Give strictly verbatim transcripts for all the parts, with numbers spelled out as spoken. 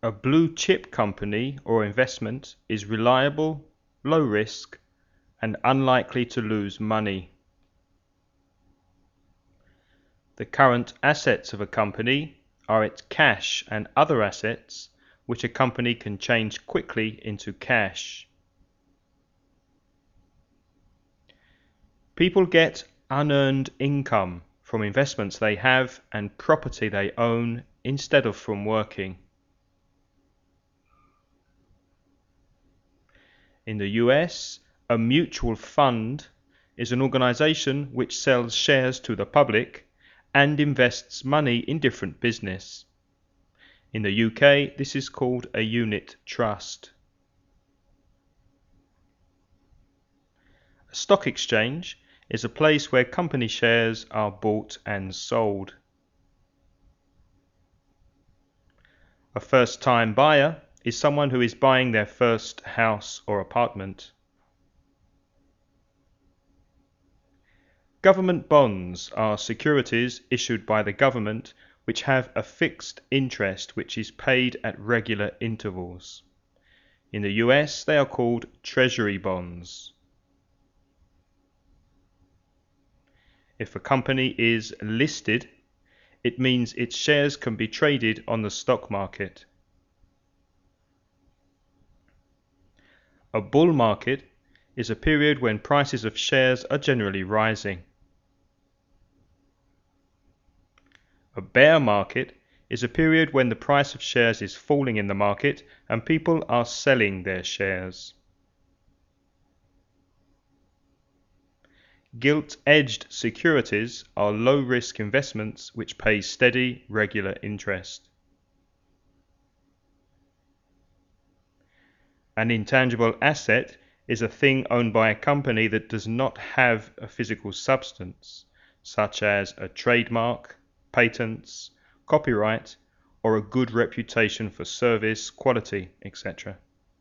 A blue chip company or investment is reliable, low risk, and unlikely to lose money. The current assets of a company are its cash and other assets, which a company can change quickly into cash. People get unearned income from investments they have and property they own instead of from working. In the U S, a mutual fund is an organization which sells shares to the public and invests money in different business. In the U K, this is called a unit trust. A stock exchange is a place where company shares are bought and sold. A first-time buyer is someone who is buying their first house or apartment. Government bonds are securities issued by the government which have a fixed interest which is paid at regular intervals. In the U S, they are called treasury bonds. If a company is listed, it means its shares can be traded on the stock market. A bull market is a period when prices of shares are generally rising. A bear market is a period when the price of shares is falling in the market and people are selling their shares. Gilt-edged securities are low-risk investments which pay steady, regular interest. An intangible asset is a thing owned by a company that does not have a physical substance, such as a trademark, patents, copyright, or a good reputation for service, quality, et cetera.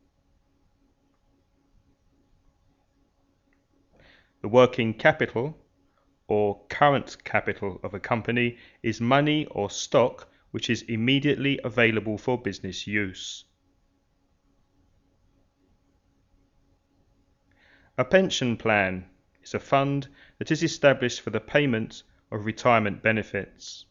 The working capital, or current capital of a company, is money or stock which is immediately available for business use. A pension plan is a fund that is established for the payment of retirement benefits.